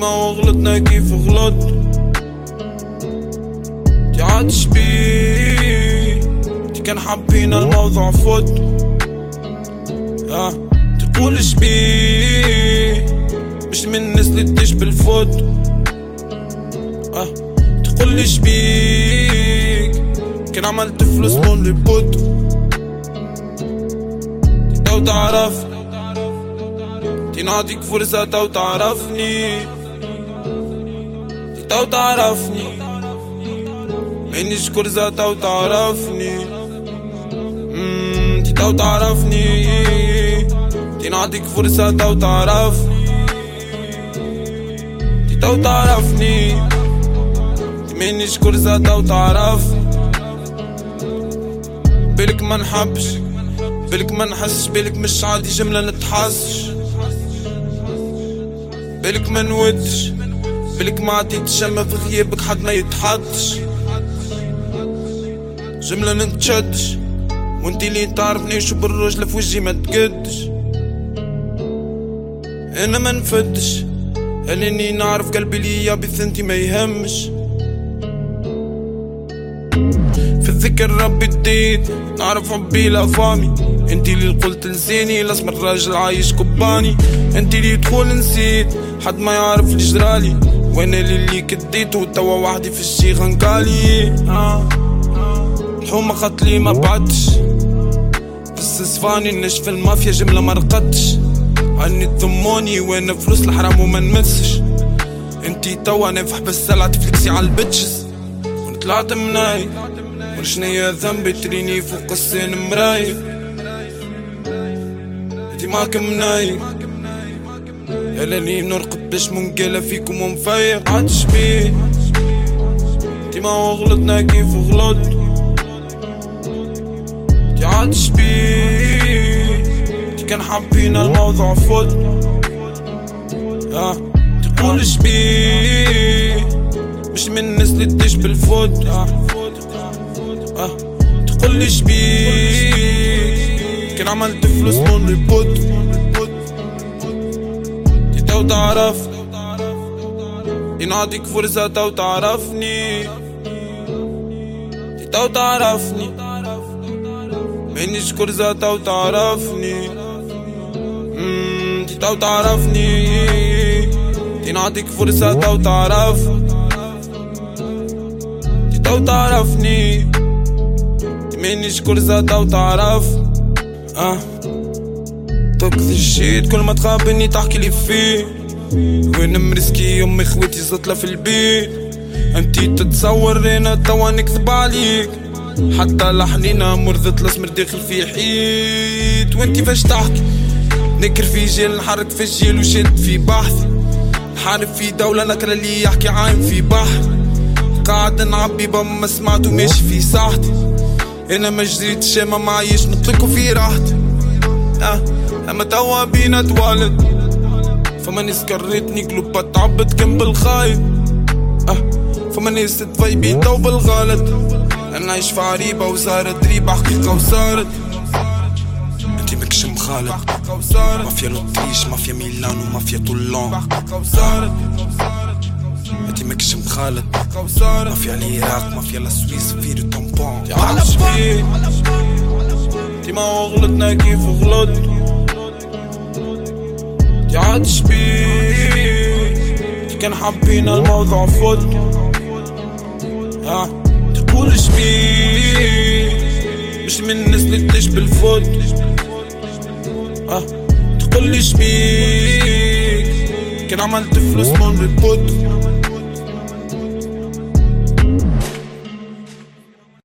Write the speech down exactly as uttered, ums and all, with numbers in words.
ديما وغلطنا كيف غلط دي عادش بيه دي كان حابين الموضوع فوت اه تقولش بيه مش من الناس اللي تشبه الفوت اه تقولش بيك كان عملت فلوس مون لي بوت تو تعرف نعطيك فرصة تو تعرفني تو تعرفني مانيش كرزة تو تعرفني مم تو تعرفني نعطيك فرصة تو تعرفني تو تعرفني مانيش كرزة تو تعرفني بالك ما نحبش بالك ما نحسش بالك مش عادي جملة نتحسش بالك ما نودش بالك ما عطيتش اما في غيابك حد ما يتحطش جملة نتشدش وانتي اللي تعرفني شو بالرجلة في وجهي ما تقدش انا ما نفتش هلاني نعرف قلبي ليا بثنتي ما يهمش في الذكر ربي اديت نعرف حبي لا فامي انتي اللي قلت لساني الاسمر راجل عايش كباني انتي اللي تقول نسيت حد ما يعرف اللي جرالي وانا اللي كديت وتوا وحدي في الشي غنقالي آه. الحومة قتلي ما بعدش بس صفاني النشف المافيا جملة ما رقدتش عني تضموني وانا فلوس الحرام وما نمسش انتي توا نفح بس سلعت فليكسي عالبتشز ونطلعت مناي ورشنيا ذنبي تريني فوق السين مراي انتي ماك مناي هلاني نرقد باش منقلة فيكم ومفيق عادش بيه ديما وغلطنا كيف غلط دي عادش بيه دي كان حابين الموضوع فوت اه تقولش بيه مش من الناس اللي تشبه الفوت اه اه تقولش بيه كان عملت فلوس مون ريبوت تو تعرف نعطيك فرصة تو تعرفني تو تعرفني مانيش كرزة تو تعرفني مم تو تعرفني نعطيك فرصة تو تعرف تو تعرفني مانيش كرزة تو تعرف اه تكذي الشيت كل ما تقابلني تحكي لي فيه وين مرسكي امي خواتي زطلة في البيت انتي تتصور انا توا نكذب عليك حتى لحنينا مرضت الاسمر داخل في حيط وانتي فاش تحكي نكر في جيل نحرك في الجيل وشد في بحث نحارب في دولة نكره اللي يحكي عايم في بحر قاعد نعبي بم ما سمعتو ماشي في ساحتي انا ما جريتش ما معيش نطلقو في راحتي اه اما توا بينا توالد فما ناس كريتني قلوبها تعبت كم بالخايط اه فما ناس تفايبي تو بالغلط انا عايش في عريبة وصارت ريبة حقيقة وصارت انتي مكش مخالط مافيا لوتريش مافيا ميلانو مافيا طولون انتي مكش مخالط مافيا العراق مافيا لسويس في دو طامبون تعرفش فيه ديما وغلطنا كيف غلط دي عادش بيه دي كان حابين الموضوع فوت اه تقولش بيه مش من الناس اللي تشبه الفوت اه تقولش بيه كان عملت فلوس مون ريبوت